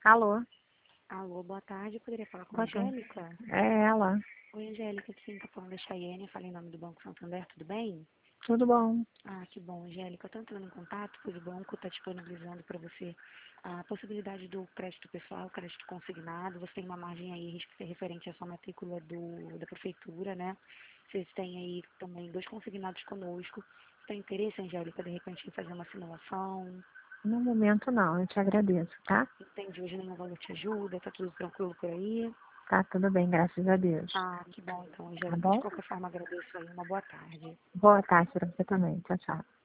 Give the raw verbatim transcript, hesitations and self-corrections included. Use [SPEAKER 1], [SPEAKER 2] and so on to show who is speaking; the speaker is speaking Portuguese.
[SPEAKER 1] Alô?
[SPEAKER 2] Alô, boa tarde. Eu poderia falar com a
[SPEAKER 1] Boa tarde.
[SPEAKER 2] Angélica?
[SPEAKER 1] É ela.
[SPEAKER 2] Oi, Angélica, aqui quem está falando é Chayane, falei em nome do Banco Santander, tudo bem?
[SPEAKER 1] Tudo bom?
[SPEAKER 2] Ah, que bom, Angélica. Eu estou entrando em contato, pois o banco está disponibilizando para você a possibilidade do crédito pessoal, crédito consignado. Você tem uma margem aí res- referente à sua matrícula do, da prefeitura, né? Vocês têm aí também dois consignados conosco. Você tem interesse, Angélica, de repente, em fazer uma simulação?
[SPEAKER 1] No momento não, eu te agradeço, tá?
[SPEAKER 2] Entende? Hoje nenhum valor te ajuda, tá tudo tranquilo por aí?
[SPEAKER 1] Tá tudo bem, graças a Deus.
[SPEAKER 2] Ah, que bom então,
[SPEAKER 1] Tá
[SPEAKER 2] Angélica. De
[SPEAKER 1] bom?
[SPEAKER 2] qualquer forma, agradeço aí. Uma boa tarde.
[SPEAKER 1] Boa tarde pra você também. Tchau, tchau.